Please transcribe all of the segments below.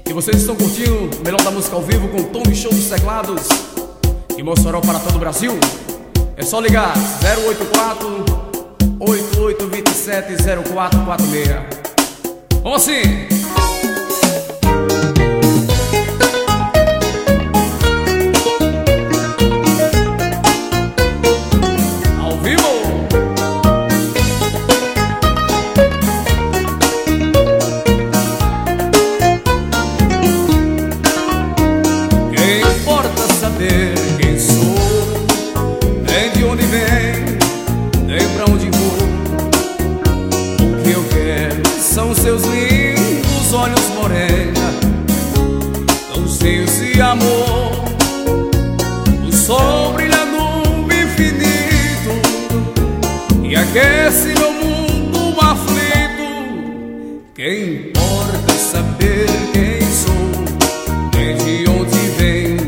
E vocês estão curtindo o melhor da música ao vivo com Tom e Show dos Teclados e Mossoró para todo o Brasil. É só ligar 084 8827 0446. Vamos assim! Quem sou, nem de onde vem, nem pra onde vou. O que eu quero são seus lindos olhos morena, tão cheios de amor. O sol brilha no infinito e aquece meu mundo aflito. Quem importa saber quem sou, nem de onde vem,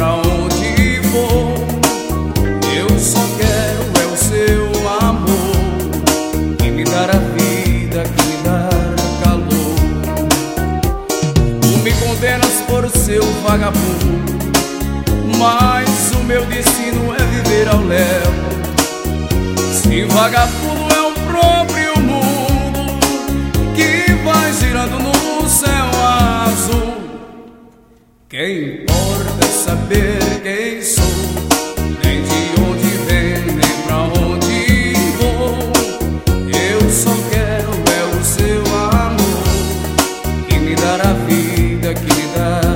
por seu vagabundo, mas o meu destino é viver ao léu. Se vagabundo é o próprio mundo que vai girando no céu azul. Quem importa saber quem sou, nem de onde vem, nem pra onde vou. Eu só quero é o seu amor, que me dará vida, que me dará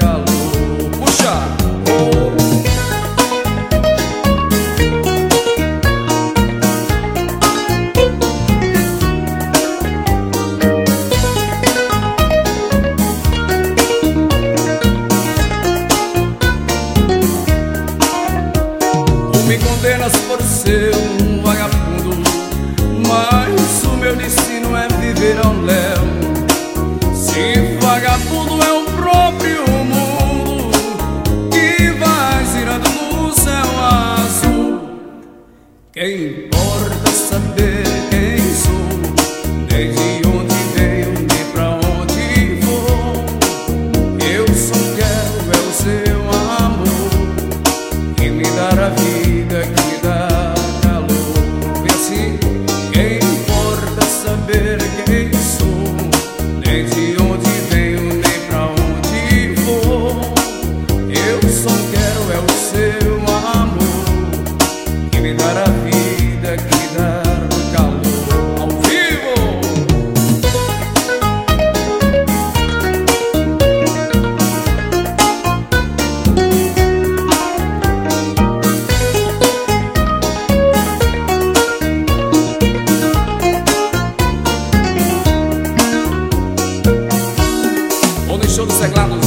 me condenas por ser um vagabundo, mas o meu destino é viver ao léu. Se vagabundo é o próprio mundo que vai girando no céu azul. Quem importa saber quem sou, nem de onde venho, nem pra onde vou. Eu só quero é o seu amor, que me dará vida, que me dá calor. E assim, quem importa saber quem sou, nem de onde venho, nem pra onde vou. Eu só quero é o seu amor, que me dará vida, que me dá calor. Ao vivo! Show dos Teclados